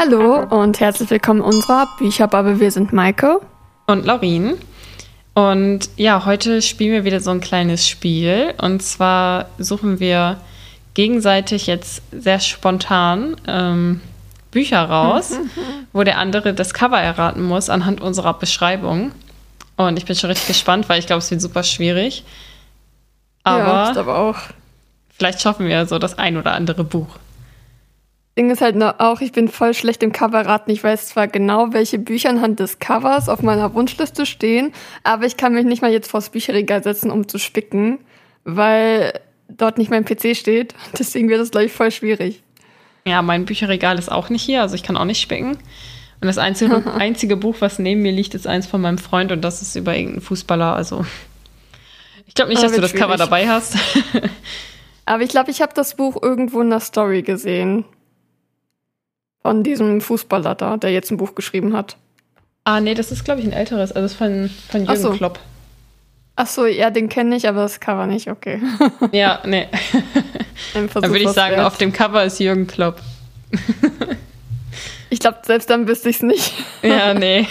Hallo und herzlich willkommen in unserer Bücherbubble. Wir sind Maike und Laurin. Und ja, heute spielen wir wieder so ein kleines Spiel. Und zwar suchen wir gegenseitig jetzt sehr spontan Bücher raus, wo der andere das Cover erraten muss anhand unserer Beschreibung. Und ich bin schon richtig gespannt, weil ich glaube, es wird super schwierig. Aber ja, ich glaube auch. Vielleicht schaffen wir so das ein oder andere Buch. Ding ist halt auch, ich bin voll schlecht im Coverraten. Ich weiß zwar genau, welche Bücher anhand des Covers auf meiner Wunschliste stehen, aber ich kann mich nicht mal jetzt vors Bücherregal setzen, um zu spicken, weil dort nicht mein PC steht. Deswegen wird das, glaube ich, voll schwierig. Ja, mein Bücherregal ist auch nicht hier, also ich kann auch nicht spicken. Und das einzige Buch, was neben mir liegt, ist eins von meinem Freund und das ist über irgendeinen Fußballer. Also ich glaube nicht, dass du das schwierig. Cover dabei hast. Aber ich glaube, ich habe das Buch irgendwo in der Story gesehen. Von diesem Fußballer da, der jetzt ein Buch geschrieben hat. Ah, nee, das ist, glaube ich, ein älteres. Also das ist von Jürgen Klopp. Ach so, ja, den kenne ich, aber das Cover nicht, okay. Ja, nee. Dann würde ich sagen, auf dem Cover ist Jürgen Klopp. Ich glaube, selbst dann wüsste ich es nicht. Ja, nee.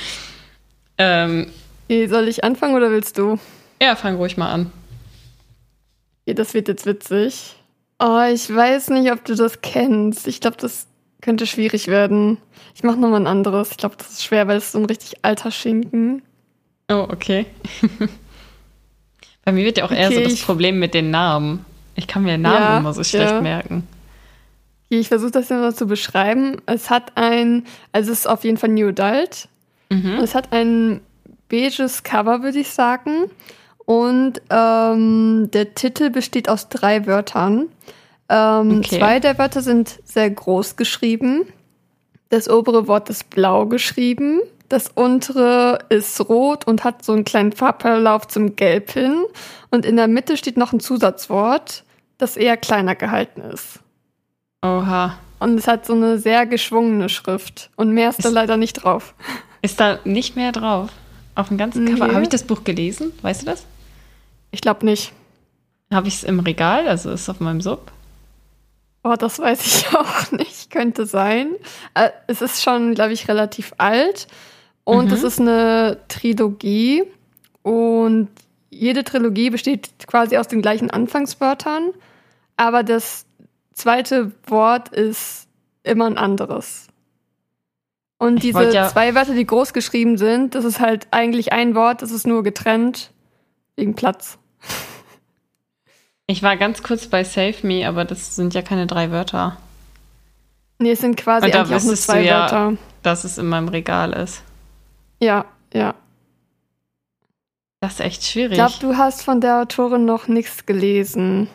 Soll ich anfangen oder willst du? Ja, fang ruhig mal an. Ja, das wird jetzt witzig. Oh, ich weiß nicht, ob du das kennst. Ich glaube, das könnte schwierig werden. Ich mache nochmal ein anderes. Ich glaube, das ist schwer, weil es so ein richtig alter Schinken. Oh, okay. Bei mir wird ja auch eher so das Problem mit den Namen. Ich kann mir Namen immer so schlecht merken. Ich versuche das ja mal zu beschreiben. Es ist auf jeden Fall New Adult. Mhm. Es hat ein beiges Cover, würde ich sagen. Und der Titel besteht aus 3 Wörtern. 2 der Wörter sind sehr groß geschrieben. Das obere Wort ist blau geschrieben. Das untere ist rot und hat so einen kleinen Farbverlauf zum Gelb hin. Und in der Mitte steht noch ein Zusatzwort, das eher kleiner gehalten ist. Oha. Und es hat so eine sehr geschwungene Schrift. Und mehr ist da leider nicht drauf. Ist da nicht mehr drauf? Auf dem ganzen Cover? Habe ich das Buch gelesen? Weißt du das? Ich glaube nicht. Habe ich es im Regal? Also ist es auf meinem Sub? Oh, das weiß ich auch nicht. Könnte sein. Es ist schon, glaube ich, relativ alt. Und es ist eine Trilogie. Und jede Trilogie besteht quasi aus den gleichen Anfangswörtern. Aber das zweite Wort ist immer ein anderes. Und diese 2 Wörter, die groß geschrieben sind, das ist halt eigentlich ein Wort, das ist nur getrennt wegen Platz. Ich war ganz kurz bei Save Me, aber das sind ja keine 3 Wörter. Nee, es sind quasi eigentlich auch nur 2 Wörter. Dass es in meinem Regal ist. Ja, ja. Das ist echt schwierig. Ich glaube, du hast von der Autorin noch nichts gelesen.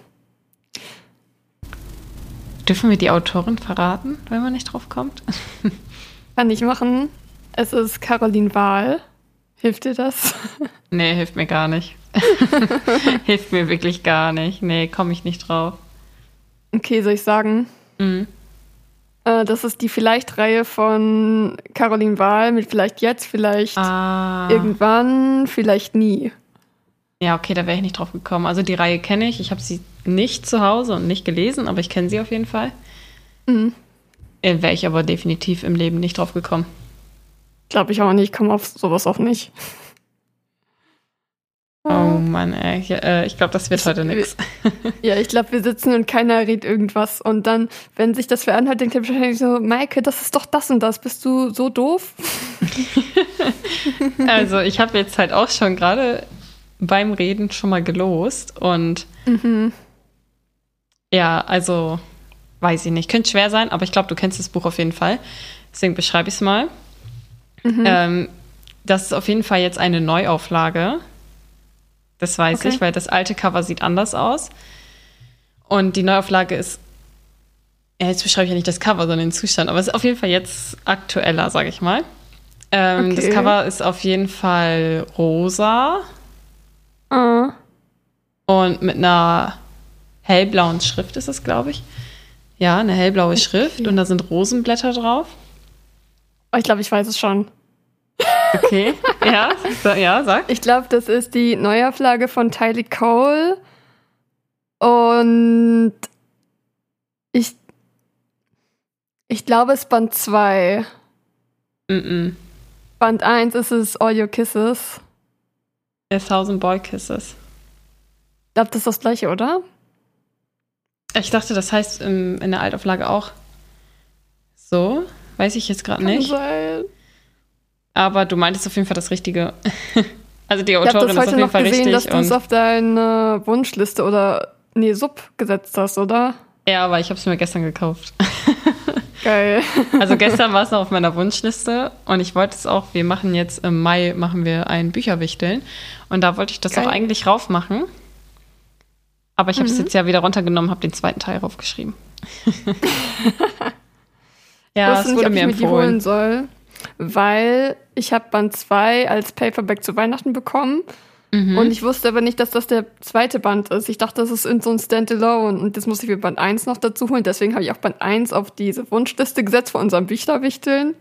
Dürfen wir die Autorin verraten, wenn man nicht drauf kommt? Kann ich machen. Es ist Caroline Wahl. Hilft dir das? Nee, hilft mir gar nicht. Hilft mir wirklich gar nicht. Nee, komme ich nicht drauf. Okay, soll ich sagen? Mhm. Das ist die Vielleicht-Reihe von Caroline Wahl mit vielleicht jetzt, vielleicht irgendwann, vielleicht nie. Ja, okay, da wäre ich nicht drauf gekommen. Also die Reihe kenne ich. Ich habe sie nicht zu Hause und nicht gelesen, aber ich kenne sie auf jeden Fall. Mhm. Wäre ich aber definitiv im Leben nicht drauf gekommen. Glaube ich auch nicht. Ich komme auf sowas auch nicht. Oh Mann, ey. Ich glaube, das wird heute nichts. Ja, ich glaube, wir sitzen und keiner redet irgendwas. Und dann, wenn sich das wer anhört, denkt er wahrscheinlich so, Maike, das ist doch das und das. Bist du so doof? Also, ich habe jetzt halt auch schon gerade beim Reden schon mal gelost. Und ja, also, weiß ich nicht. Könnte schwer sein, aber ich glaube, du kennst das Buch auf jeden Fall. Deswegen beschreibe ich es mal. Das ist auf jeden Fall jetzt eine Neuauflage. Das weiß ich, weil das alte Cover sieht anders aus. Und die Neuauflage ist, jetzt beschreibe ich ja nicht das Cover, sondern den Zustand, aber es ist auf jeden Fall jetzt aktueller, sage ich mal. Das Cover ist auf jeden Fall rosa. Und mit einer hellblauen Schrift ist es, glaube ich. Ja, eine hellblaue Schrift und da sind Rosenblätter drauf. Oh, ich glaube, ich weiß es schon. Okay, ja, sag. Ich glaube, das ist die Neuauflage von Tylee Cole. Und ich Ich glaube, es ist Band 2. Mm-mm. Band 1 ist es All Your Kisses. A Thousand Boy Kisses. Ich glaube, das ist das gleiche, oder? Ich dachte, das heißt in der Altauflage auch so. Weiß ich jetzt gerade nicht. Kann sein. Aber du meintest auf jeden Fall das Richtige. Also die Autorin ist auf jeden Fall richtig. Ich habe das heute noch gesehen, dass du es auf deine Wunschliste Sub gesetzt hast, oder? Ja, aber ich habe es mir gestern gekauft. Geil. Also gestern war es noch auf meiner Wunschliste und ich wollte es auch, wir machen jetzt im Mai ein Bücherwichteln und da wollte ich das auch eigentlich raufmachen. Aber ich habe es jetzt ja wieder runtergenommen, habe den zweiten Teil raufgeschrieben. Ja, es wurde mir empfohlen. Ich die holen soll, weil ich habe Band 2 als Paperback zu Weihnachten bekommen. Und ich wusste aber nicht, dass das der zweite Band ist. Ich dachte, das ist in so ein Standalone. Und das muss ich für Band 1 noch dazu holen. Deswegen habe ich auch Band 1 auf diese Wunschliste gesetzt von unserem Büchlerwichteln.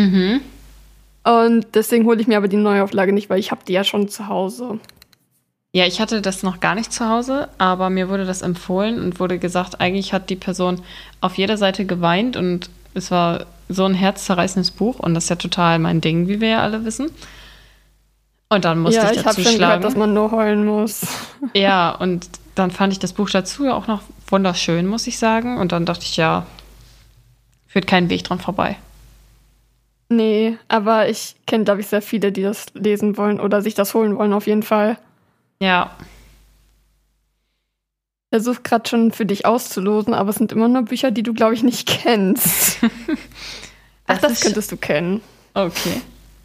Und deswegen hole ich mir aber die Neuauflage nicht, weil ich habe die ja schon zu Hause. Ja, ich hatte das noch gar nicht zu Hause, aber mir wurde das empfohlen und wurde gesagt, eigentlich hat die Person auf jeder Seite geweint und es war so ein herzzerreißendes Buch und das ist ja total mein Ding, wie wir ja alle wissen. Und dann musste ich dazu habe schon gehört, dass man nur heulen muss. Ja, und dann fand ich das Buch dazu auch noch wunderschön, muss ich sagen. Und dann dachte ich, ja, führt keinen Weg dran vorbei. Nee, aber ich kenne, glaube ich, sehr viele, die das lesen wollen oder sich das holen wollen, auf jeden Fall. Ja. Ich versuche gerade schon für dich auszulosen, aber es sind immer nur Bücher, die du, glaube ich, nicht kennst. Das könntest du kennen. Okay.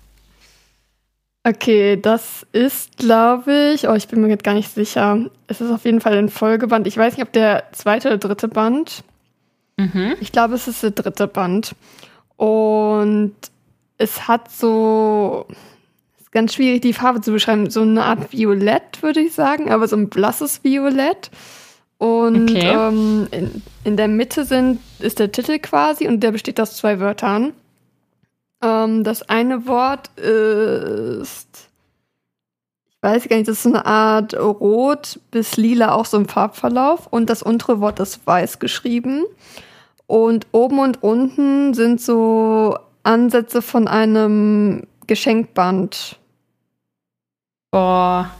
Okay, das ist, glaube ich, ich bin mir jetzt gar nicht sicher. Es ist auf jeden Fall ein Folgeband. Ich weiß nicht, ob der zweite oder dritte Band. Ich glaube, es ist der dritte Band. Und es hat so, ist ganz schwierig, die Farbe zu beschreiben, so eine Art Violett, würde ich sagen, aber so ein blasses Violett. Und in der Mitte ist der Titel quasi und der besteht aus 2 Wörtern. Das eine Wort ist, ich weiß gar nicht, das ist so eine Art Rot bis Lila, auch so im Farbverlauf. Und das untere Wort ist weiß geschrieben. Und oben und unten sind so Ansätze von einem Geschenkband. Boah.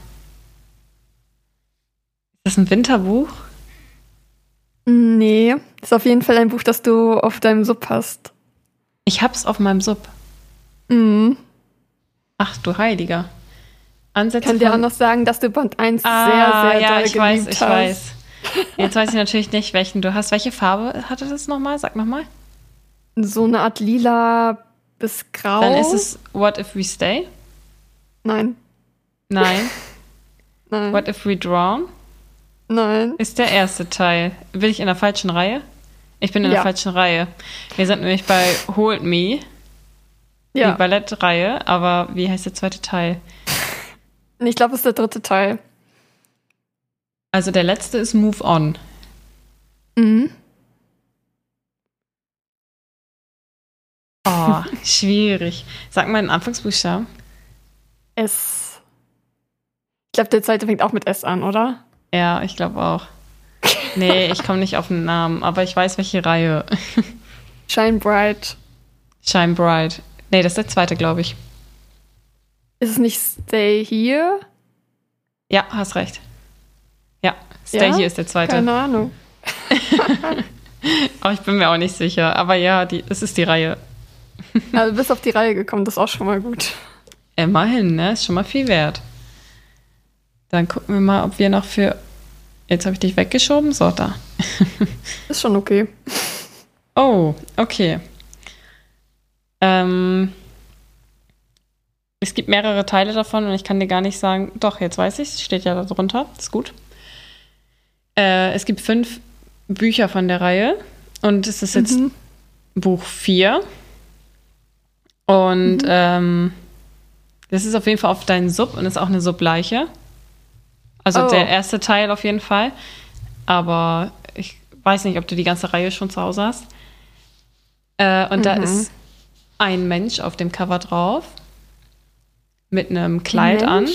Ist das ein Winterbuch? Nee, ist auf jeden Fall ein Buch, das du auf deinem Sub hast. Ich hab's auf meinem Sub. Ach du Heiliger. Ich kann dir auch noch sagen, dass du Band 1 sehr, sehr doll geliebt hast. Ich weiß. Jetzt weiß ich natürlich nicht, welchen du hast. Welche Farbe hatte das nochmal? Sag nochmal. So eine Art lila bis grau. Dann ist es What If We Stay? Nein. Nein. Nein. What If We Drown? Nein. Ist der erste Teil. Bin ich in der falschen Reihe? Ich bin in der falschen Reihe. Wir sind nämlich bei Hold Me. Die Ballettreihe, aber wie heißt der zweite Teil? Ich glaube, es ist der dritte Teil. Also der letzte ist Move On. Oh, schwierig. Sag mal einen Anfangsbuchstaben. S. Ich glaube, der zweite fängt auch mit S an, oder? Ja, ich glaube auch. Nee, ich komme nicht auf den Namen, aber ich weiß, welche Reihe. Shine Bright. Shine Bright. Nee, das ist der zweite, glaube ich. Ist es nicht Stay Here? Ja, hast recht. Ja, Stay Here ist der zweite. Keine Ahnung. Aber ich bin mir auch nicht sicher. Aber ja, es ist die Reihe. Also du bist auf die Reihe gekommen, das ist auch schon mal gut. Immerhin, ne? Ist schon mal viel wert. Dann gucken wir mal, ob wir noch für... Jetzt habe ich dich weggeschoben. So, da. Ist schon okay. Oh, okay. Es gibt mehrere Teile davon und ich kann dir gar nicht sagen... Doch, jetzt weiß ich, es steht ja da drunter. Ist gut. Es gibt 5 Bücher von der Reihe und es ist jetzt Buch 4. Und das ist auf jeden Fall auf deinen Sub und ist auch eine Sub-Leiche. Also der erste Teil auf jeden Fall. Aber ich weiß nicht, ob du die ganze Reihe schon zu Hause hast. Und da ist ein Mensch auf dem Cover drauf. Mit einem Kleid an.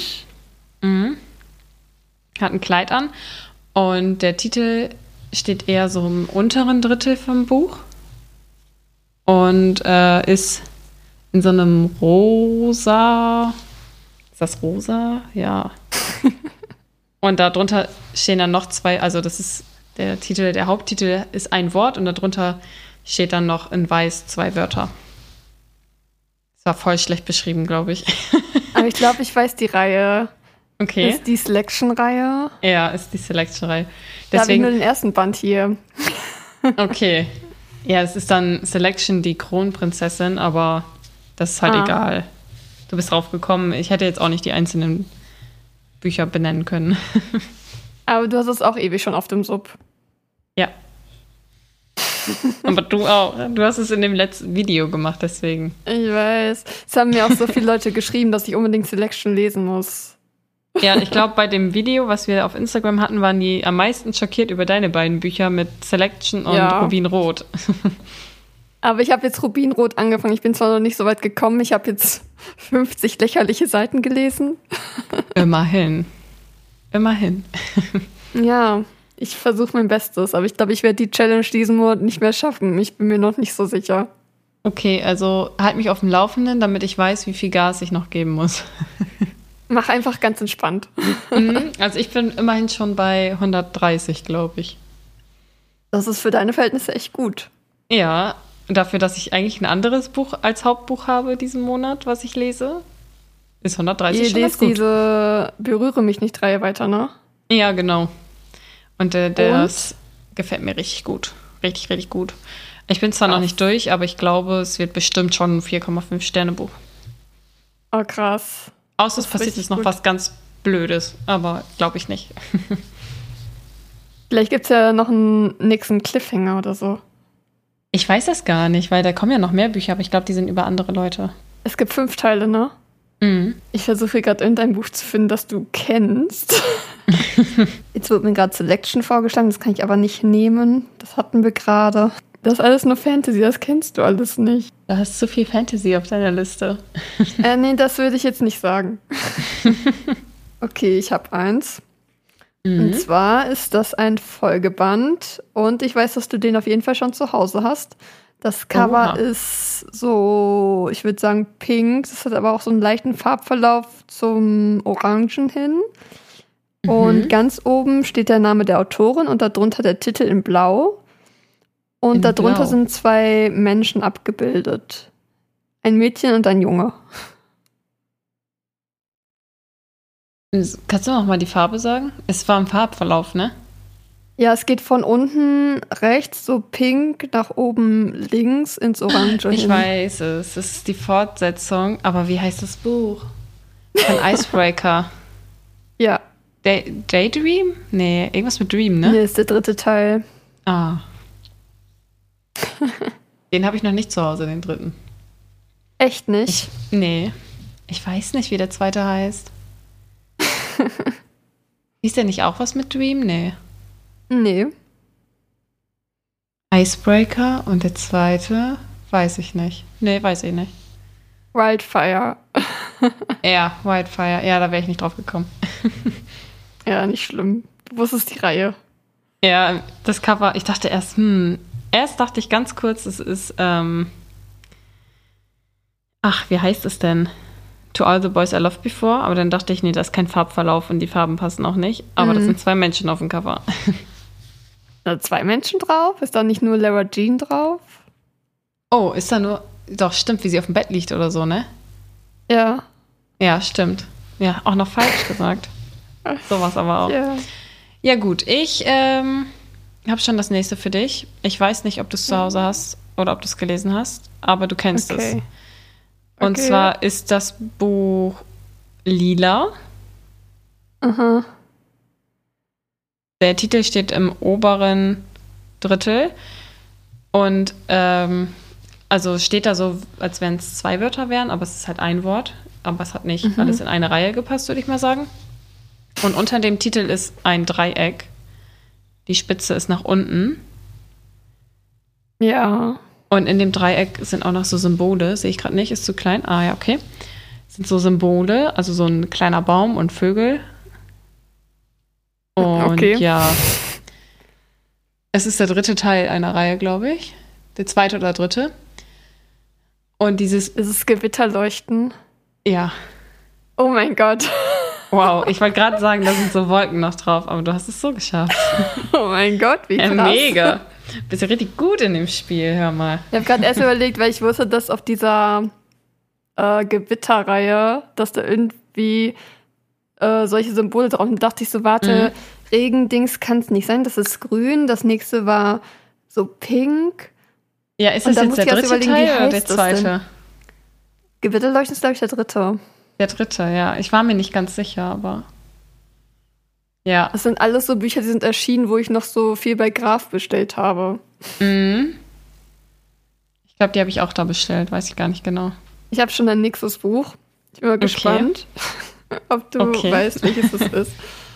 Hat ein Kleid an. Und der Titel steht eher so im unteren Drittel vom Buch. und ist in so einem rosa. Ist das rosa? Ja. Und darunter stehen dann noch 2, also das ist der Haupttitel ist ein Wort und darunter steht dann noch in weiß 2 Wörter. Das war voll schlecht beschrieben, glaube ich. Aber ich glaube, ich weiß die Reihe. Okay. Ist die Selection-Reihe? Ja, ist die Selection-Reihe. Da habe ich nur den ersten Band hier. Okay. Ja, es ist dann Selection, die Kronprinzessin, aber das ist halt egal. Du bist drauf gekommen. Ich hätte jetzt auch nicht die einzelnen Bücher benennen können. Aber du hast es auch ewig schon auf dem Sub. Ja. Aber du auch. Du hast es in dem letzten Video gemacht, deswegen. Ich weiß. Es haben mir auch so viele Leute geschrieben, dass ich unbedingt Selection lesen muss. Ja, ich glaube, bei dem Video, was wir auf Instagram hatten, waren die am meisten schockiert über deine beiden Bücher mit Selection und Rubinrot. Aber ich habe jetzt Rubinrot angefangen. Ich bin zwar noch nicht so weit gekommen. Ich habe jetzt 50 lächerliche Seiten gelesen. Immerhin. Immerhin. Ja, ich versuche mein Bestes. Aber ich glaube, ich werde die Challenge diesen Monat nicht mehr schaffen. Ich bin mir noch nicht so sicher. Okay, also halt mich auf dem Laufenden, damit ich weiß, wie viel Gas ich noch geben muss. Mach einfach ganz entspannt. Also ich bin immerhin schon bei 130, glaube ich. Das ist für deine Verhältnisse echt gut. Ja, dafür, dass ich eigentlich ein anderes Buch als Hauptbuch habe diesen Monat, was ich lese, ist 130 schon ganz gut. Diese Berühre mich nicht Reihe weiter, ne? Ja, genau. Und das gefällt mir richtig gut. Richtig, richtig gut. Ich bin zwar noch nicht durch, aber ich glaube, es wird bestimmt schon ein 4,5 Sterne Buch. Oh, krass. Außer es passiert jetzt noch was ganz Blödes, aber glaube ich nicht. Vielleicht gibt es ja noch einen nächsten Cliffhanger oder so. Ich weiß das gar nicht, weil da kommen ja noch mehr Bücher, aber ich glaube, die sind über andere Leute. Es gibt 5 Teile, ne? Mhm. Ich versuche gerade irgendein Buch zu finden, das du kennst. Jetzt wird mir gerade Selection vorgeschlagen, das kann ich aber nicht nehmen. Das hatten wir gerade. Das ist alles nur Fantasy, das kennst du alles nicht. Du hast zu viel Fantasy auf deiner Liste. Nee, das würde ich jetzt nicht sagen. Okay, ich habe eins. Und zwar ist das ein Folgeband. Und ich weiß, dass du den auf jeden Fall schon zu Hause hast. Das Cover ist so, ich würde sagen, pink. Das hat aber auch so einen leichten Farbverlauf zum Orangen hin. Und ganz oben steht der Name der Autorin und darunter der Titel in Blau. Und darunter sind 2 Menschen abgebildet. Ein Mädchen und ein Junge. Kannst du noch mal die Farbe sagen? Es war im Farbverlauf, ne? Ja, es geht von unten rechts so pink nach oben links ins Orange hin. Ich weiß es. Das ist die Fortsetzung. Aber wie heißt das Buch? Von Icebreaker. Ja. Daydream? Nee, irgendwas mit Dream, ne? Nee, ist der 3. Teil. Ah. Den habe ich noch nicht zu Hause, den 3. Echt nicht? Nee. Ich weiß nicht, wie der 2. heißt. Hieß der nicht auch was mit Dream? Nee. Nee. Icebreaker und der 2. weiß ich nicht. Nee, weiß ich nicht. Wildfire. Ja, Wildfire. Ja, da wäre ich nicht drauf gekommen. Ja, nicht schlimm. Du wusstest die Reihe. Ja, das Cover, ich dachte erst dachte ich ganz kurz, es ist, wie heißt es denn? To All the Boys I Loved Before, aber dann dachte ich, nee, das ist kein Farbverlauf und die Farben passen auch nicht. Aber das sind 2 Menschen auf dem Cover. Da 2 Menschen drauf? Ist da nicht nur Lara Jean drauf? Oh, ist da nur, doch, stimmt, wie sie auf dem Bett liegt oder so, ne? Ja. Ja, stimmt. Ja, auch noch falsch gesagt. Sowas aber auch. Ja. Ja gut, ich habe schon das nächste für dich. Ich weiß nicht, ob du es zu Hause hast oder ob du es gelesen hast, aber du kennst es. Und zwar ist das Buch Lila. Aha. Der Titel steht im oberen Drittel. Und also steht da so, als wenn es 2 Wörter wären, aber es ist halt ein Wort. Aber es hat nicht alles in eine Reihe gepasst, würde ich mal sagen. Und unter dem Titel ist ein Dreieck. Die Spitze ist nach unten. Ja. Und in dem Dreieck sind auch noch so Symbole. Sehe ich gerade nicht, ist zu klein. Ah ja, okay. Sind so Symbole, also so ein kleiner Baum und Vögel. Und ja. Es ist der 3. Teil einer Reihe, glaube ich. Der 2. oder 3. Und dieses... Ist es Gewitterleuchten? Ja. Oh mein Gott. Wow, ich wollte gerade sagen, da sind so Wolken noch drauf, aber du hast es so geschafft. Oh mein Gott, wie krass. Mega. Bist ja richtig gut in dem Spiel, hör mal. Ich habe gerade erst überlegt, weil ich wusste, dass auf dieser Gewitterreihe, dass da irgendwie solche Symbole drauf sind. Da dachte ich so, warte, Regendings kann es nicht sein, das ist grün. Das nächste war so pink. Ja, ist das jetzt der dritte Teil oder der zweite? Gewitterleuchten ist, glaube ich, der dritte. Der dritte, ja. Ich war mir nicht ganz sicher, aber ja. Das sind alles so Bücher, die sind erschienen, wo ich noch so viel bei Graf bestellt habe. Mhm. Ich glaube, die habe ich auch da bestellt, weiß ich gar nicht genau. Ich habe schon ein nächstes Buch. Ich bin mal gespannt, ob du weißt, welches es ist.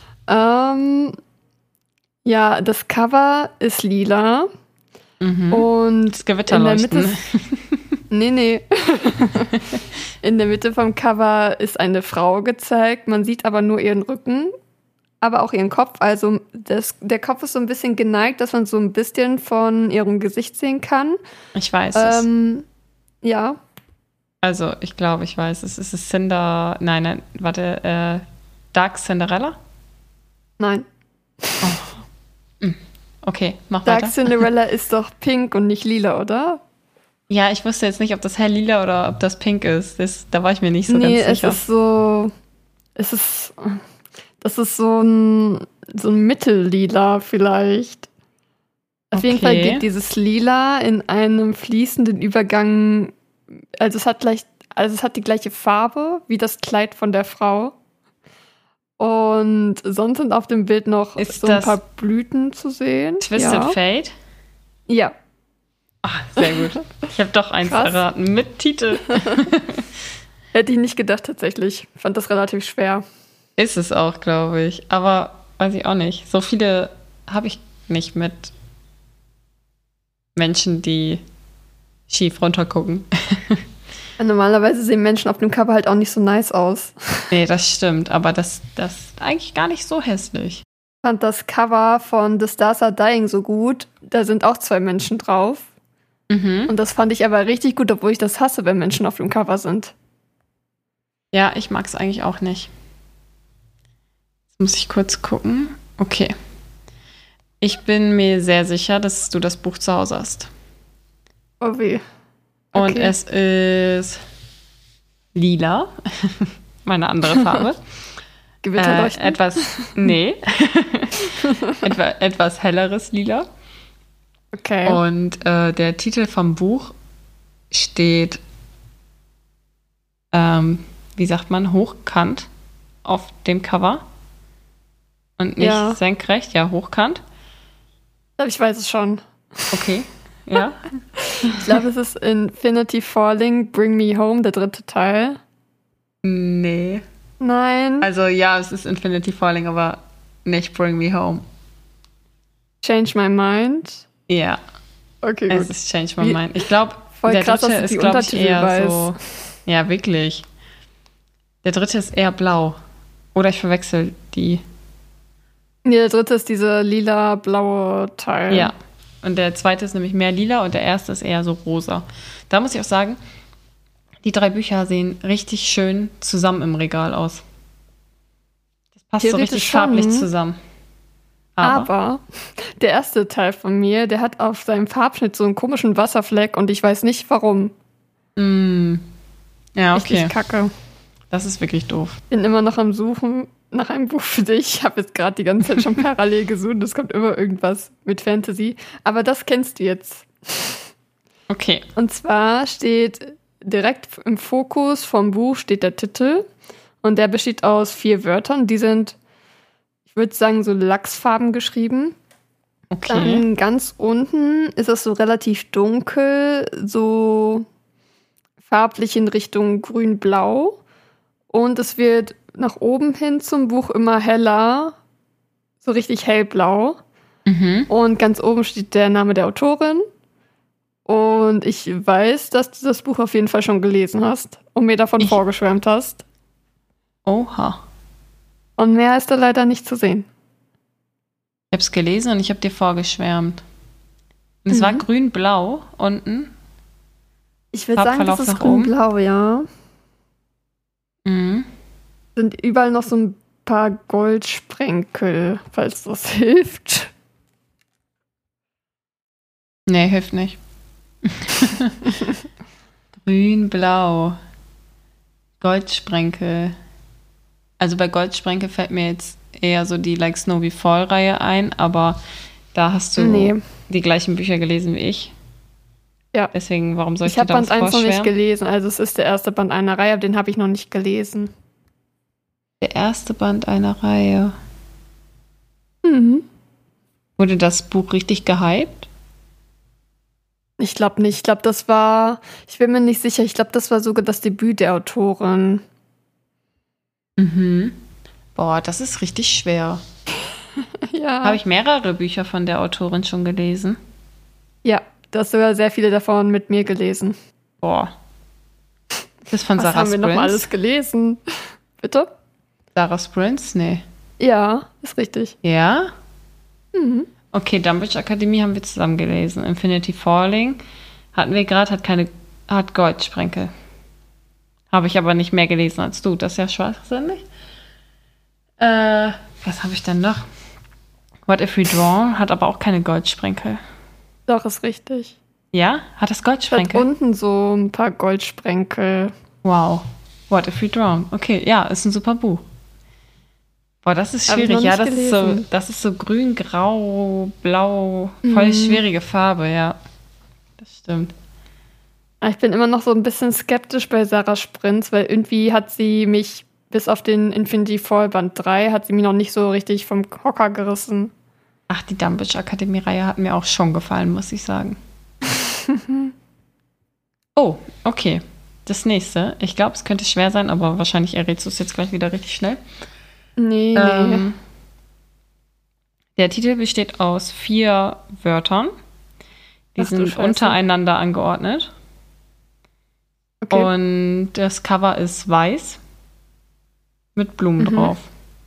Ja, das Cover ist lila. Und das Gewitterleuchten. Nee. In der Mitte vom Cover ist eine Frau gezeigt. Man sieht aber nur ihren Rücken, aber auch ihren Kopf. Also der Kopf ist so ein bisschen geneigt, dass man so ein bisschen von ihrem Gesicht sehen kann. Ich weiß es. Ja. Also, ich glaube, ich weiß es. Ist es Cinder... Nein, warte. Dark Cinderella? Nein. Oh. Okay, mach Dark weiter. Cinderella ist doch pink und nicht lila, oder? Ja, ich wusste jetzt nicht, ob das hell lila oder ob das pink ist. Da war ich mir nicht so ganz sicher. Das ist so ein Mittellila vielleicht. Auf jeden Fall geht dieses Lila in einem fließenden Übergang, also es hat die gleiche Farbe wie das Kleid von der Frau. Und sonst sind auf dem Bild noch so ein paar Blüten zu sehen. Twisted Fate? Ja. Ach, sehr gut. Ich habe doch eins erraten mit Titel. Hätte ich nicht gedacht tatsächlich. Fand das relativ schwer. Ist es auch, glaube ich. Aber weiß ich auch nicht. So viele habe ich nicht mit Menschen, die schief runtergucken. Normalerweise sehen Menschen auf dem Cover halt auch nicht so nice aus. Nee, das stimmt. Aber das ist eigentlich gar nicht so hässlich. Ich fand das Cover von The Stars Are Dying so gut. Da sind auch 2 Menschen drauf. Und das fand ich aber richtig gut, obwohl ich das hasse, wenn Menschen auf dem Cover sind. Ja, ich mag es eigentlich auch nicht. Jetzt muss ich kurz gucken. Okay. Ich bin mir sehr sicher, dass du das Buch zu Hause hast. Oh weh. Okay. Und es ist lila. Meine andere Farbe. Gewitterleuchten? Etwas helleres Lila. Okay. Und der Titel vom Buch steht, wie sagt man, hochkant auf dem Cover. Und nicht senkrecht, hochkant. Ich glaube, ich weiß es schon. Okay, ja. Ich glaube, es ist Infinity Falling, Bring Me Home, der 3. Teil. Nee. Nein. Also ja, es ist Infinity Falling, aber nicht Bring Me Home. Change My Mind. Ja. Okay, gut. Es ist Change My Mind. Ich glaube, der krass, dritte ist, glaube ich, eher so... Ja, wirklich. Der dritte ist eher blau. Oder ich verwechsel die. Nee, der dritte ist dieser lila-blaue Teil. Ja. Und der zweite ist nämlich mehr lila und der erste ist eher so rosa. Da muss ich auch sagen, die 3 Bücher sehen richtig schön zusammen im Regal aus. Das passt so richtig farblich zusammen. Aber der erste Teil von mir, der hat auf seinem Farbschnitt so einen komischen Wasserfleck und ich weiß nicht warum. Ja, okay. Richtig kacke. Das ist wirklich doof. Bin immer noch am Suchen nach einem Buch für dich. Ich habe jetzt gerade die ganze Zeit schon parallel gesucht. Es kommt immer irgendwas mit Fantasy. Aber das kennst du jetzt. Okay. Und zwar steht direkt im Fokus vom Buch steht der Titel. Und der besteht aus 4 Wörtern. Die sind, ich würde sagen, so lachsfarben geschrieben. Okay. Dann ganz unten ist es so relativ dunkel, so farblich in Richtung grün-blau. Und es wird nach oben hin zum Buch immer heller, so richtig hellblau. Und ganz oben steht der Name der Autorin. Und ich weiß, dass du das Buch auf jeden Fall schon gelesen hast und mir davon vorgeschwärmt hast. Oha. Und mehr ist da leider nicht zu sehen. Ich habe es gelesen und ich habe dir vorgeschwärmt. Und es war grün-blau unten. Ich würde sagen, das Farbverlauf ist nach oben. grün-blau, ja. Mhm. Sind überall noch so ein paar Goldsprenkel, falls das hilft. Nee, hilft nicht. Grün-blau. Goldsprenkel. Also bei Goldsprenkel fällt mir jetzt eher so die Like Snow wie Fall-Reihe ein, aber da hast du die gleichen Bücher gelesen wie ich. Ja. Deswegen, warum soll ich Ich dir habe da was Band 1 noch nicht vorschwärmen? gelesen, also es ist der erste Band einer Reihe, aber den habe ich noch nicht gelesen. Der erste Band einer Reihe. Mhm. Wurde das Buch richtig gehypt? Ich glaube nicht. Ich glaube, ich bin mir nicht sicher, ich glaube, das war sogar das Debüt der Autorin. Mhm. Boah, das ist richtig schwer. Ja. Habe ich mehrere Bücher von der Autorin schon gelesen? Ja, du hast sogar sehr viele davon mit mir gelesen. Boah. Das ist von Was Sarah haben wir noch mal Sprins? alles gelesen? Bitte? Sarah Sprins? Nee. Ja, ist richtig. Ja? Mhm. Okay, Dunwich Akademie haben wir zusammen gelesen. Infinity Falling hatten wir gerade, hat Goldsprenkel. Habe ich aber nicht mehr gelesen als du. Das ist ja schwachsinnig. Was habe ich denn noch? What If We Draw hat aber auch keine Goldsprenkel. Doch, ist richtig. Ja? Hat das Hat Goldsprenkel? unten so ein paar Goldsprenkel. Wow. What If We Draw? Okay, ja, ist ein super Buch. Boah, das ist Hab ich schwierig. noch Ja, nicht gelesen. das ist so grün, grau, blau. Voll schwierige Farbe, ja. Das stimmt. Ich bin immer noch so ein bisschen skeptisch bei Sarah Sprins, weil irgendwie hat sie mich, bis auf den Infinity Fall Band 3, hat sie mich noch nicht so richtig vom Hocker gerissen. Ach, die Dunwich Akademie-Reihe hat mir auch schon gefallen, muss ich sagen. Oh, okay. Das nächste. Ich glaube, es könnte schwer sein, aber wahrscheinlich errätst du es jetzt gleich wieder richtig schnell. Nee. Der Titel besteht aus 4 Wörtern. Die Ach du sind Scheiße. untereinander angeordnet. Okay. Und das Cover ist weiß mit Blumen drauf.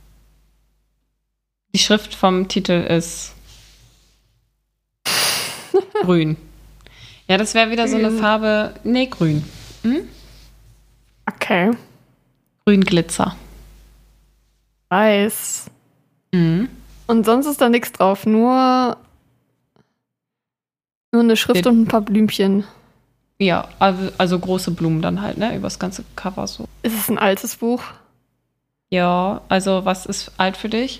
Die Schrift vom Titel ist grün. Ja, das wäre wieder so eine Grün. Farbe. Nee, grün. Okay. Grün Glitzer. Weiß. Mhm. Und sonst ist da nichts drauf, nur eine Schrift und ein paar Blümchen. Ja, also große Blumen dann halt, ne? Übers ganze Cover so. Ist es ein altes Buch? Ja, also was ist alt für dich?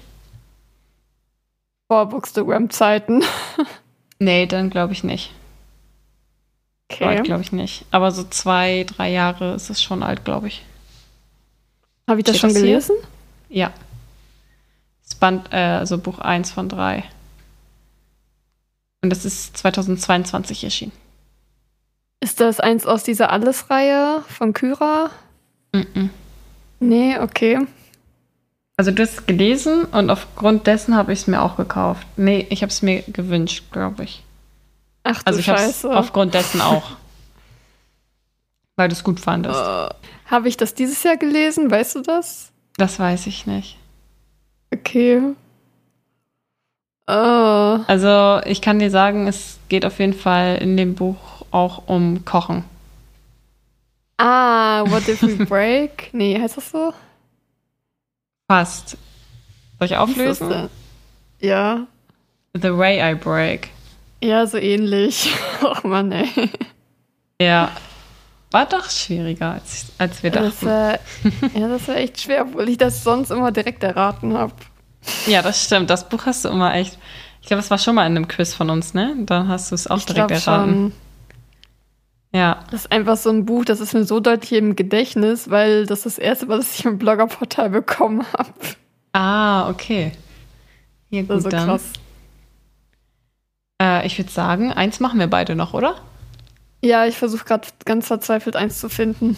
Vor Bookstagram-Zeiten. Nee, dann glaube ich nicht. So alt Okay. glaube ich nicht. Aber so 2, 3 Jahre ist es schon alt, glaube ich. Habe ich das Steht schon das hier? gelesen? Ja. Das Band, also Buch 1 von 3. Und das ist 2022 erschienen. Ist das eins aus dieser Alles-Reihe von Kyra? Mhm. Nee, okay. Also du hast es gelesen und aufgrund dessen habe ich es mir auch gekauft. Nee, ich habe es mir gewünscht, glaube ich. Ach du Also ich habe es Scheiße. aufgrund dessen auch. Weil du es gut fandest. Habe ich das dieses Jahr gelesen? Weißt du das? Das weiß ich nicht. Okay. Also ich kann dir sagen, es geht auf jeden Fall in dem Buch auch um Kochen. What If We Break? Nee, heißt das so? Fast. Soll ich Wie ist das auflösen? denn? Ja. The Way I Break. Ja, so ähnlich. Och Mann, ey. Ja. War doch schwieriger, als wir Das dachten. war echt schwer, obwohl ich das sonst immer direkt erraten habe. Ja, das stimmt. Das Buch hast du immer echt. Ich glaube, es war schon mal in einem Quiz von uns, ne? Dann hast du es auch Ich direkt glaube erraten. schon. Ja. Das ist einfach so ein Buch, das ist mir so deutlich im Gedächtnis, weil das ist das erste Mal, dass ich im Bloggerportal bekommen habe. Okay. Ja, gut, Das ist so dann. krass. Ich würde sagen, eins machen wir beide noch, oder? Ja, ich versuche gerade ganz verzweifelt eins zu finden.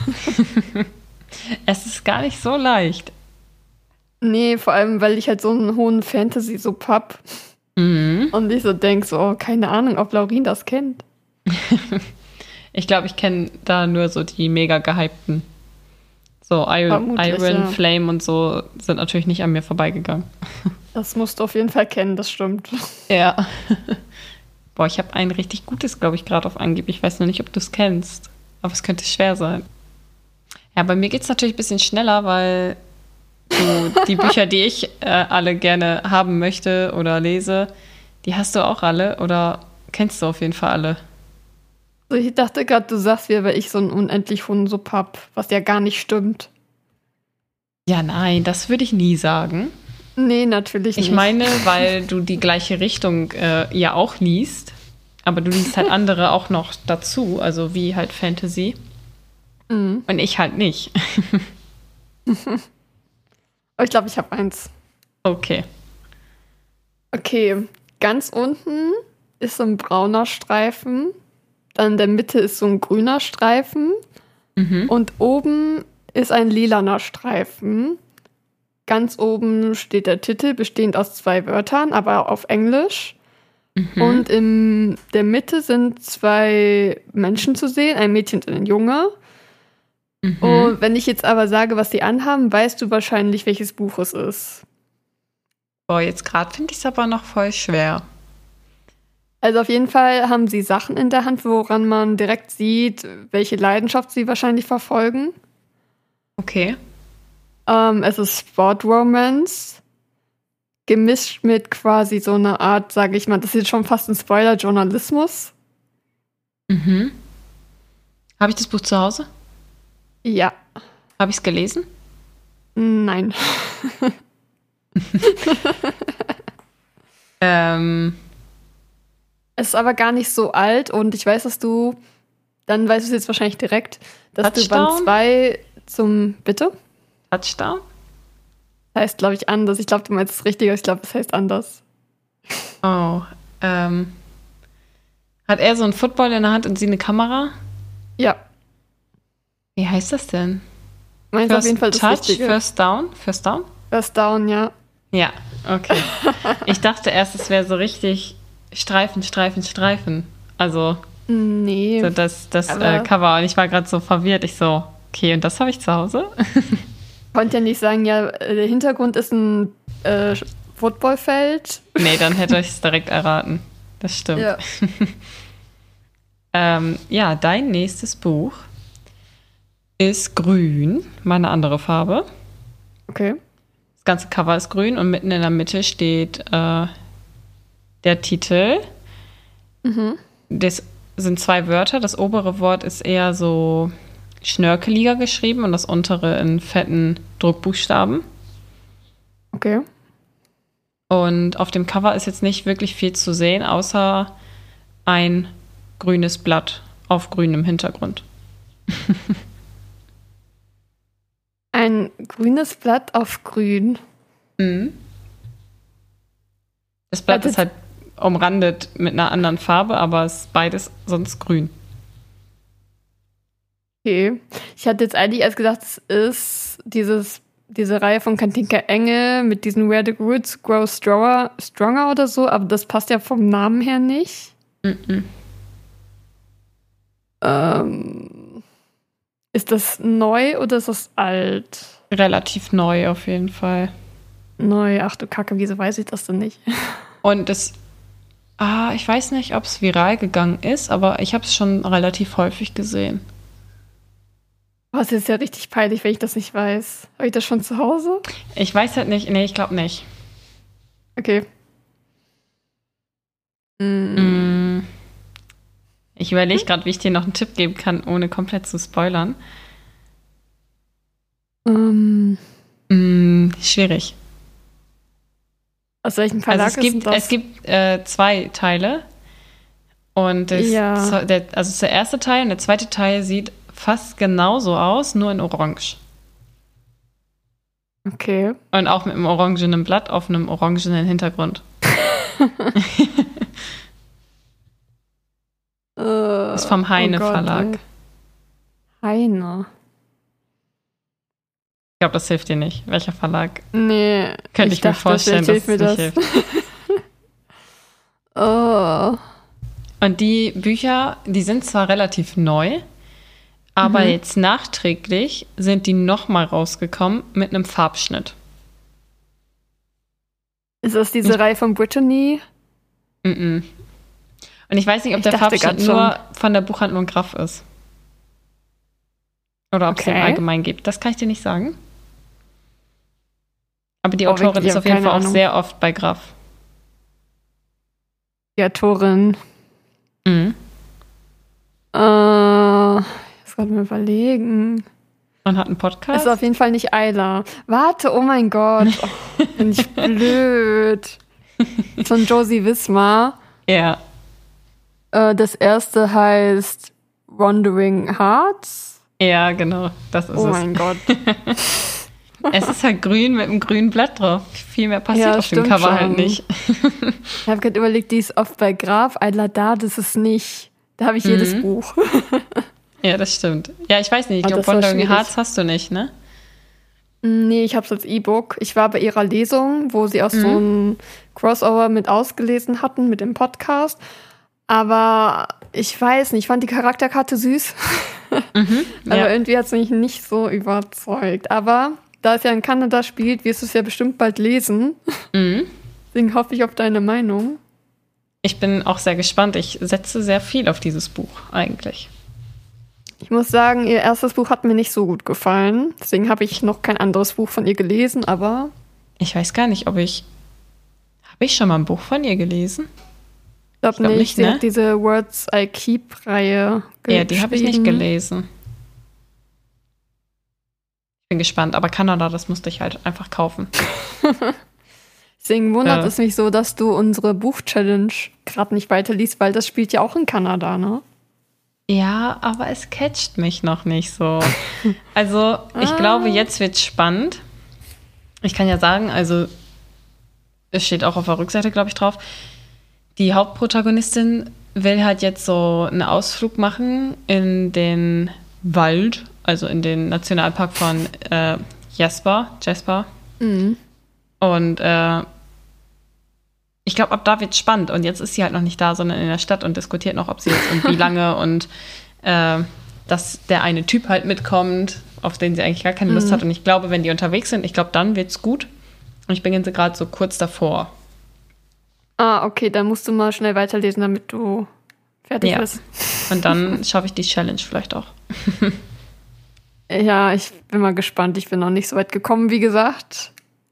Es ist gar nicht so leicht. Nee, vor allem, weil ich halt so einen hohen Fantasy-Sub hab. Mhm. Und ich so denk so, oh, keine Ahnung, ob Laurin das kennt. Ich glaube, ich kenne da nur so die mega gehypten. So Vermutlich, Iron ja. Flame und so sind natürlich nicht an mir vorbeigegangen. Das musst du auf jeden Fall kennen, das stimmt. Ja. Boah, ich habe ein richtig gutes, glaube ich, gerade auf Anhieb. Ich weiß noch nicht, ob du es kennst. Aber es könnte schwer sein. Ja, bei mir geht es natürlich ein bisschen schneller, weil die Bücher, die ich alle gerne haben möchte oder lese, die hast du auch alle oder kennst du auf jeden Fall alle? Also ich dachte gerade, du sagst mir, weil ich so einen unendlich hohen Sub hab, was ja gar nicht stimmt. Ja, nein, das würde ich nie sagen. Nee, natürlich nicht. Ich meine, weil du die gleiche Richtung ja auch liest, aber du liest halt andere auch noch dazu, also wie halt Fantasy. Und ich halt nicht. Aber ich glaube, ich habe eins. Okay. Okay, ganz unten ist so ein brauner Streifen. Dann in der Mitte ist so ein grüner Streifen. Und oben ist ein lilaner Streifen. Ganz oben steht der Titel, bestehend aus 2 Wörtern, aber auf Englisch. Und in der Mitte sind 2 Menschen zu sehen, ein Mädchen und ein Junge. Und wenn ich jetzt aber sage, was sie anhaben, weißt du wahrscheinlich, welches Buch es ist. Boah, jetzt gerade finde ich es aber noch voll schwer. Also auf jeden Fall haben sie Sachen in der Hand, woran man direkt sieht, welche Leidenschaft sie wahrscheinlich verfolgen. Okay. Es ist Sport Romance, gemischt mit quasi so einer Art, sage ich mal, das ist jetzt schon fast ein Spoiler, Journalismus. Habe ich das Buch zu Hause? Ja. Habe ich es gelesen? Nein. Es ist aber gar nicht so alt und ich weiß, dann weißt du es jetzt wahrscheinlich direkt, dass Touchdown? du Band 2 bitte? Touchdown? Heißt, glaube ich, anders. Ich glaube, du meinst es richtig, aber ich glaube, es heißt anders. Oh, hat er so einen Football in der Hand und sie eine Kamera? Ja. Wie heißt das denn? Meinst auf jeden Fall das Touch, Richtige. First Down? First Down? First Down, ja. Ja, okay. Ich dachte erst, es wäre so richtig Streifen, Streifen, Streifen. Also Nee. so das Cover. Und ich war gerade so verwirrt. Ich so, okay, und das habe ich zu Hause? Konnte ja nicht sagen, ja, der Hintergrund ist ein Footballfeld. Nee, dann hätte ich es direkt erraten. Das stimmt. Ja. Ja, dein nächstes Buch ist grün, mal eine andere Farbe. Okay. Das ganze Cover ist grün und mitten in der Mitte steht der Titel. Das sind 2 Wörter. Das obere Wort ist eher so schnörkeliger geschrieben und das untere in fetten Druckbuchstaben. Okay. Und auf dem Cover ist jetzt nicht wirklich viel zu sehen, außer ein grünes Blatt auf grünem Hintergrund. Ein grünes Blatt auf grün. Das Blatt ist halt umrandet mit einer anderen Farbe, aber es ist beides sonst grün. Okay. Ich hatte jetzt eigentlich erst gedacht, es ist diese Reihe von Katinka Enge mit diesen Where the Roots Grow Stronger oder so, aber das passt ja vom Namen her nicht. Ist das neu oder ist das alt? Relativ neu auf jeden Fall. Neu, ach du Kacke, wieso weiß ich das denn nicht? Und ich weiß nicht, ob es viral gegangen ist, aber ich habe es schon relativ häufig gesehen. Oh, es ist ja richtig peinlich, wenn ich das nicht weiß. Habe ich das schon zu Hause? Ich weiß halt nicht, nee, ich glaube nicht. Okay. Ich überlege gerade, wie ich dir noch einen Tipp geben kann, ohne komplett zu spoilern. Schwierig. Aus welchem Verlag ist das? Es gibt 2 Teile. Und der erste Teil und der zweite Teil sieht fast genauso aus, nur in Orange. Okay. Und auch mit einem orangenen Blatt auf einem orangenen Hintergrund. Ist vom Heine Verlag. Heine. Ich glaube, das hilft dir nicht. Welcher Verlag? Nee. Könnte ich mir vorstellen, dass es nicht hilft. Oh. Und die Bücher, die sind zwar relativ neu, aber jetzt nachträglich sind die nochmal rausgekommen mit einem Farbschnitt. Ist das diese Reihe von Brittany? Und ich weiß nicht, ob der Farbschnitt nur von der Buchhandlung Graf ist. Oder ob es den allgemein gibt. Das kann ich dir nicht sagen. Aber die Autorin ist auf jeden Fall auch sehr oft bei Graf. Die Autorin. Mhm. Jetzt gerade mal überlegen. Man hat einen Podcast. Ist auf jeden Fall nicht Ayla. Warte, oh mein Gott. Oh, bin ich blöd. Von Josie Wismar. Ja. Das erste heißt Wandering Hearts. Ja, genau. Das ist es. Oh mein Gott. Es ist halt grün mit einem grünen Blatt drauf. Viel mehr passiert auf dem Cover halt nicht. Ich habe gerade überlegt, die ist oft bei Graf. Ayla da, das ist nicht. Da habe ich jedes Buch. Ja, das stimmt. Ja, ich weiß nicht. Ich glaube, Wandering Hearts hast du nicht, ne? Nee, ich habe es als E-Book. Ich war bei ihrer Lesung, wo sie auch so ein Crossover mit ausgelesen hatten, mit dem Podcast. Aber ich weiß nicht, ich fand die Charakterkarte süß. Aber irgendwie hat es mich nicht so überzeugt. Aber da es ja in Kanada spielt, wirst du es ja bestimmt bald lesen. Deswegen hoffe ich auf deine Meinung. Ich bin auch sehr gespannt. Ich setze sehr viel auf dieses Buch eigentlich. Ich muss sagen, ihr erstes Buch hat mir nicht so gut gefallen. Deswegen habe ich noch kein anderes Buch von ihr gelesen, aber... Ich weiß gar nicht, ob ich... Habe ich schon mal ein Buch von ihr gelesen? Ich glaube nicht. Sie hat diese Words I Keep-Reihe geschrieben. Ja, die habe ich nicht gelesen. Ich bin gespannt. Aber Kanada, das musste ich halt einfach kaufen. Deswegen wundert es mich so, dass du unsere Buch-Challenge gerade nicht weiterliest, weil das spielt ja auch in Kanada, ne? Ja, aber es catcht mich noch nicht so. Also, ich glaube, jetzt wird's spannend. Ich kann ja sagen, also, es steht auch auf der Rückseite, glaube ich, drauf. Die Hauptprotagonistin will halt jetzt so einen Ausflug machen in den Wald, also in den Nationalpark von Jasper. Und ich glaube, ab da wird's spannend. Und jetzt ist sie halt noch nicht da, sondern in der Stadt und diskutiert noch, ob sie jetzt und wie lange und dass der eine Typ halt mitkommt, auf den sie eigentlich gar keine Lust hat. Und ich glaube, wenn die unterwegs sind, ich glaube, dann wird's gut. Und ich bin jetzt gerade so kurz davor. Ah, okay, dann musst du mal schnell weiterlesen, damit du fertig bist. Und dann schaffe ich die Challenge vielleicht auch. Ja, ich bin mal gespannt. Ich bin noch nicht so weit gekommen, wie gesagt.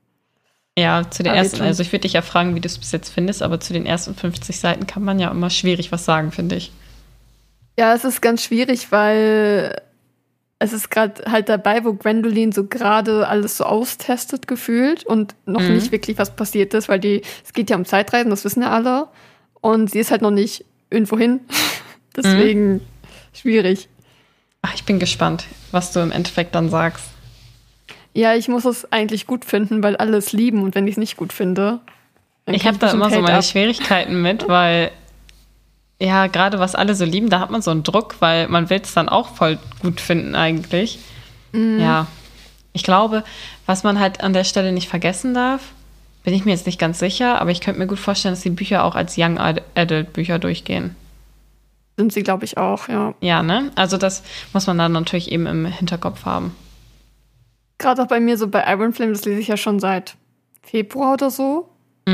Ja, zu den ersten, also ich würde dich ja fragen, wie du es bis jetzt findest, aber zu den ersten 50 Seiten kann man ja immer schwierig was sagen, finde ich. Ja, es ist ganz schwierig, weil es ist gerade halt dabei, wo Gwendoline so gerade alles so austestet gefühlt und noch nicht wirklich was passiert ist, weil es geht ja um Zeitreisen, das wissen ja alle. Und sie ist halt noch nicht irgendwo hin. Deswegen schwierig. Ach, ich bin gespannt, was du im Endeffekt dann sagst. Ja, ich muss es eigentlich gut finden, weil alle es lieben und wenn ich es nicht gut finde. Ich habe da immer so meine Schwierigkeiten mit, weil ja, gerade was alle so lieben, da hat man so einen Druck, weil man will es dann auch voll gut finden eigentlich. Ja, ich glaube, was man halt an der Stelle nicht vergessen darf, bin ich mir jetzt nicht ganz sicher, aber ich könnte mir gut vorstellen, dass die Bücher auch als Young Adult Bücher durchgehen. Sind sie, glaube ich, auch, ja. Ja, ne? Also das muss man dann natürlich eben im Hinterkopf haben. Gerade auch bei mir so bei Iron Flame, das lese ich ja schon seit Februar oder so.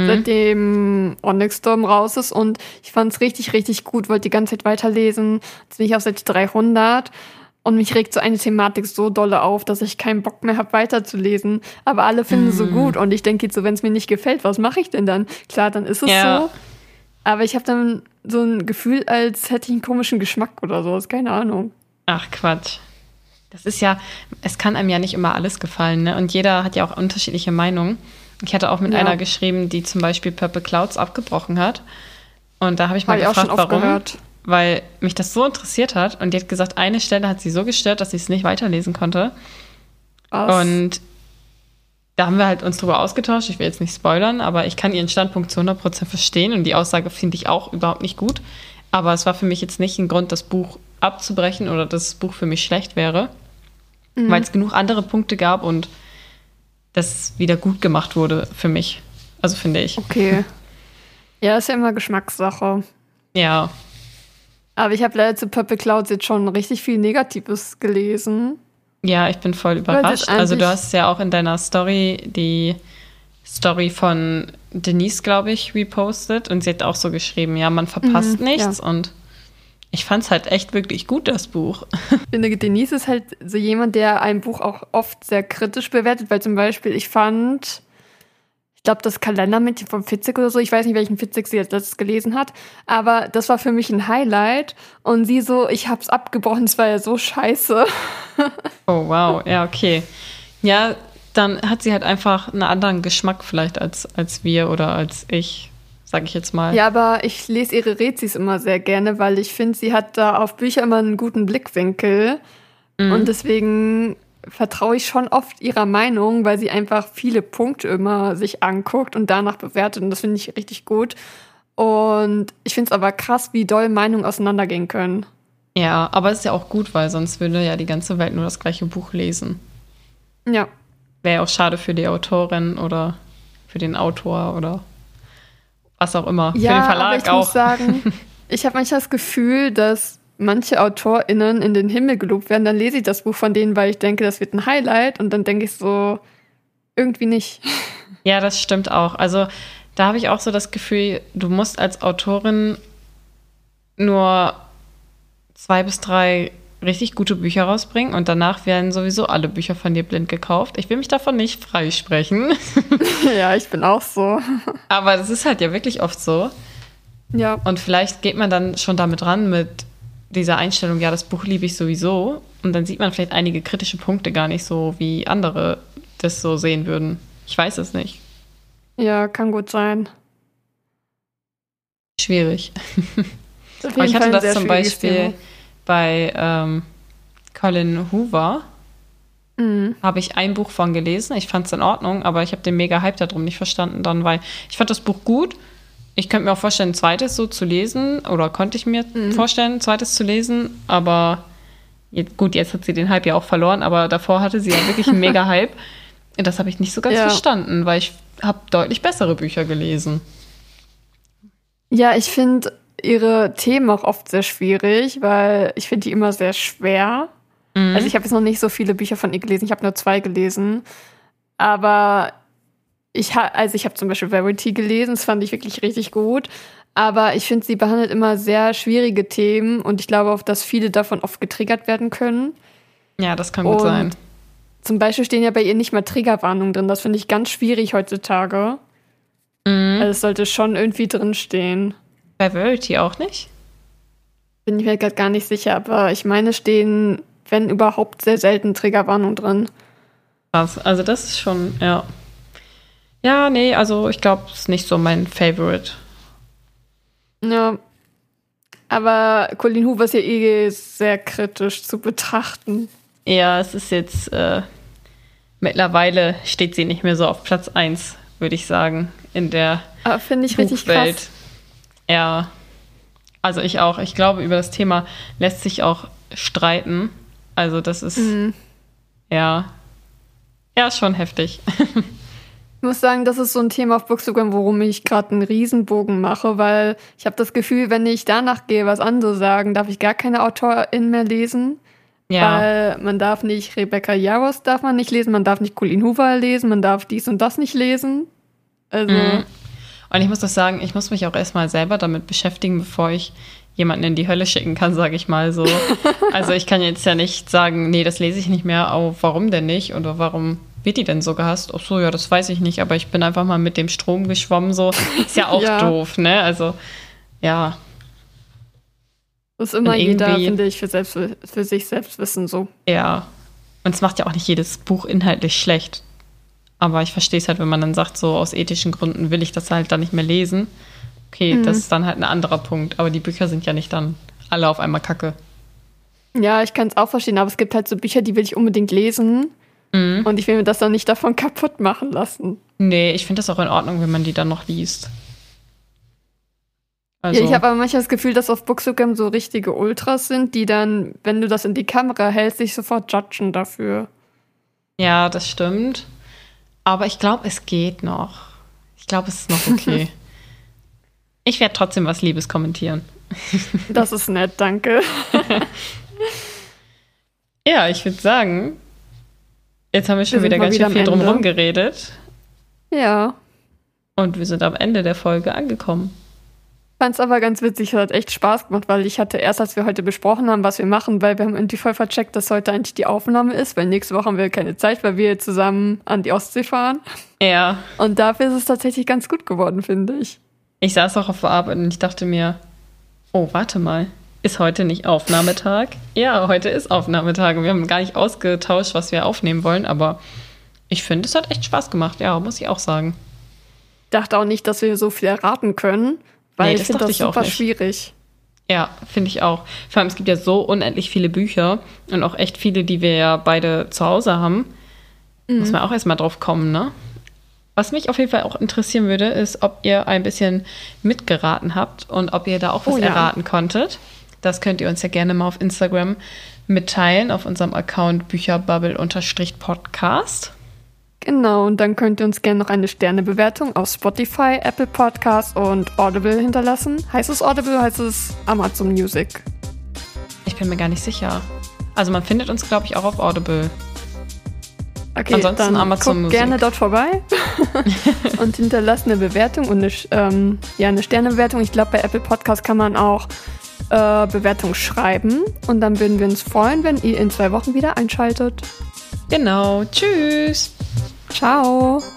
Seitdem Onyx Storm raus ist. Und ich fand es richtig, richtig gut. Wollte die ganze Zeit weiterlesen. Jetzt bin ich auf Seite 300. Und mich regt so eine Thematik so dolle auf, dass ich keinen Bock mehr habe, weiterzulesen. Aber alle finden es so gut. Und ich denke jetzt so, wenn es mir nicht gefällt, was mache ich denn dann? Klar, dann ist es so. Aber ich habe dann so ein Gefühl, als hätte ich einen komischen Geschmack oder sowas. Keine Ahnung. Ach, Quatsch. Das ist ja, es kann einem ja nicht immer alles gefallen, ne? Und jeder hat ja auch unterschiedliche Meinungen. Ich hatte auch mit einer geschrieben, die zum Beispiel Purple Clouds abgebrochen hat. Und da habe ich mal gefragt, warum. Weil mich das so interessiert hat. Und die hat gesagt, eine Stelle hat sie so gestört, dass sie es nicht weiterlesen konnte. Was? Und da haben wir halt uns drüber ausgetauscht. Ich will jetzt nicht spoilern, aber ich kann ihren Standpunkt zu 100% verstehen. Und die Aussage finde ich auch überhaupt nicht gut. Aber es war für mich jetzt nicht ein Grund, das Buch abzubrechen oder dass das Buch für mich schlecht wäre. Weil es genug andere Punkte gab und das wieder gut gemacht wurde für mich. Also finde ich. Okay. Ja, ist ja immer Geschmackssache. Ja. Aber ich habe leider zu Purple Clouds jetzt schon richtig viel Negatives gelesen. Ja, ich bin voll überrascht. Also du hast ja auch in deiner Story die Story von Denise, glaube ich, repostet. Und sie hat auch so geschrieben, ja, man verpasst nichts. Ja. Und ich fand es halt echt wirklich gut, das Buch. Ich finde, Denise ist halt so jemand, der ein Buch auch oft sehr kritisch bewertet, weil zum Beispiel ich glaube, das Kalendermädchen vom Fitzek oder so, ich weiß nicht, welchen Fitzek sie das gelesen hat, aber das war für mich ein Highlight und sie so, ich hab's abgebrochen, es war ja so scheiße. Oh, wow, ja, okay. Ja, dann hat sie halt einfach einen anderen Geschmack vielleicht als wir oder als ich, sag ich jetzt mal. Ja, aber ich lese ihre Rezis immer sehr gerne, weil ich finde, sie hat da auf Bücher immer einen guten Blickwinkel und deswegen vertraue ich schon oft ihrer Meinung, weil sie einfach viele Punkte immer sich anguckt und danach bewertet und das finde ich richtig gut. Und ich finde es aber krass, wie doll Meinungen auseinandergehen können. Ja, aber es ist ja auch gut, weil sonst würde ja die ganze Welt nur das gleiche Buch lesen. Ja. Wäre ja auch schade für die Autorin oder für den Autor oder was auch immer. Ja, für den Verlag aber ich auch. Muss sagen, ich habe manchmal das Gefühl, dass manche AutorInnen in den Himmel gelobt werden, dann lese ich das Buch von denen, weil ich denke, das wird ein Highlight und dann denke ich so, irgendwie nicht. Ja, das stimmt auch. Also da habe ich auch so das Gefühl, du musst als Autorin nur 2 bis 3 richtig gute Bücher rausbringen und danach werden sowieso alle Bücher von dir blind gekauft. Ich will mich davon nicht freisprechen. Ja, ich bin auch so. Aber das ist halt ja wirklich oft so. Ja. Und vielleicht geht man dann schon damit ran mit dieser Einstellung, ja, das Buch liebe ich sowieso. Und dann sieht man vielleicht einige kritische Punkte gar nicht so, wie andere das so sehen würden. Ich weiß es nicht. Ja, kann gut sein. Schwierig. Aber ich hatte das zum Beispiel bei Colin Hoover. Habe ich ein Buch von gelesen. Ich fand es in Ordnung, aber ich habe den mega Hype darum nicht verstanden dann, weil ich fand das Buch gut. Ich könnte mir auch vorstellen, ein zweites so zu lesen, oder konnte ich mir vorstellen, ein zweites zu lesen, aber jetzt hat sie den Hype ja auch verloren, aber davor hatte sie ja wirklich einen mega Hype. Das habe ich nicht so ganz verstanden, weil ich habe deutlich bessere Bücher gelesen. Ja, ich finde ihre Themen auch oft sehr schwierig, weil ich finde die immer sehr schwer. Also ich habe jetzt noch nicht so viele Bücher von ihr gelesen, ich habe nur 2 gelesen, aber ich habe zum Beispiel Verity gelesen, das fand ich wirklich richtig gut. Aber ich finde, sie behandelt immer sehr schwierige Themen und ich glaube auch, dass viele davon oft getriggert werden können. Ja, das kann gut sein. Zum Beispiel stehen ja bei ihr nicht mal Triggerwarnungen drin. Das finde ich ganz schwierig heutzutage. Also es sollte schon irgendwie drinstehen. Bei Verity auch nicht? Bin ich mir gerade gar nicht sicher, aber ich meine, stehen, wenn überhaupt, sehr selten Triggerwarnungen drin. Krass, also das ist schon, ja. Ja, nee, also ich glaube, es ist nicht so mein Favorite. Ja, aber Colleen Hoover ist ja eh sehr kritisch zu betrachten. Ja, es ist jetzt, mittlerweile steht sie nicht mehr so auf Platz 1, würde ich sagen, in der finde ich richtig krass. Ja, also ich auch. Ich glaube, über das Thema lässt sich auch streiten. Also das ist, ja, schon heftig. Ich muss sagen, das ist so ein Thema auf Bookstagram, worum ich gerade einen Riesenbogen mache, weil ich habe das Gefühl, wenn ich danach gehe, was andere sagen, darf ich gar keine AutorInnen mehr lesen. Ja. Weil man darf nicht Rebecca Yarros darf man nicht lesen, man darf nicht Colleen Hoover lesen, man darf dies und das nicht lesen. Also. Und ich muss doch sagen, ich muss mich auch erstmal selber damit beschäftigen, bevor ich jemanden in die Hölle schicken kann, sage ich mal so. Also ich kann jetzt ja nicht sagen, nee, das lese ich nicht mehr, oh, warum denn nicht? Oder warum wird die denn so gehasst? Ach so, ja, das weiß ich nicht, aber ich bin einfach mal mit dem Strom geschwommen, so. Ist ja auch doof, ne? Also, ja. Das ist immer jeder, finde ich, für sich selbst wissen, so. Ja. Und es macht ja auch nicht jedes Buch inhaltlich schlecht. Aber ich verstehe es halt, wenn man dann sagt, so aus ethischen Gründen will ich das halt dann nicht mehr lesen. Okay, das ist dann halt ein anderer Punkt. Aber die Bücher sind ja nicht dann alle auf einmal kacke. Ja, ich kann es auch verstehen, aber es gibt halt so Bücher, die will ich unbedingt lesen. Und ich will mir das dann nicht davon kaputt machen lassen. Nee, ich finde das auch in Ordnung, wenn man die dann noch liest. Also. Ja, ich habe aber manchmal das Gefühl, dass auf Bookstagram so richtige Ultras sind, die dann, wenn du das in die Kamera hältst, sich sofort judgen dafür. Ja, das stimmt. Aber ich glaube, es geht noch. Ich glaube, es ist noch okay. Ich werde trotzdem was Liebes kommentieren. Das ist nett, danke. Ja, ich würde sagen, jetzt haben wir schon wieder ganz schön viel drumherum geredet. Ja. Und wir sind am Ende der Folge angekommen. Ich fand es aber ganz witzig, es hat echt Spaß gemacht, weil ich hatte erst, als wir heute besprochen haben, was wir machen, weil wir haben irgendwie voll vercheckt, dass heute eigentlich die Aufnahme ist, weil nächste Woche haben wir keine Zeit, weil wir zusammen an die Ostsee fahren. Ja. Und dafür ist es tatsächlich ganz gut geworden, finde ich. Ich saß auch auf der Arbeit und ich dachte mir, oh, warte mal, ist heute nicht Aufnahmetag? Ja, heute ist Aufnahmetag und wir haben gar nicht ausgetauscht, was wir aufnehmen wollen, aber ich finde, es hat echt Spaß gemacht, ja, muss ich auch sagen. Ich dachte auch nicht, dass wir so viel erraten können, weil ich finde das super schwierig. Ja, finde ich auch. Vor allem, es gibt ja so unendlich viele Bücher und auch echt viele, die wir ja beide zu Hause haben. Muss man auch erstmal drauf kommen, ne? Was mich auf jeden Fall auch interessieren würde, ist, ob ihr ein bisschen mitgeraten habt und ob ihr da auch was erraten konntet. Das könnt ihr uns ja gerne mal auf Instagram mitteilen, auf unserem Account bücherbubble_podcast. Genau, und dann könnt ihr uns gerne noch eine Sternebewertung auf Spotify, Apple Podcasts und Audible hinterlassen. Heißt es Audible, heißt es Amazon Music? Ich bin mir gar nicht sicher. Also man findet uns, glaube ich, auch auf Audible. Okay, ansonsten dann Amazon guckt gerne dort vorbei und hinterlasst eine Bewertung und eine Sternebewertung. Ich glaube, bei Apple Podcasts kann man auch Bewertung schreiben. Und dann würden wir uns freuen, wenn ihr in 2 Wochen wieder einschaltet. Genau. Tschüss. Ciao.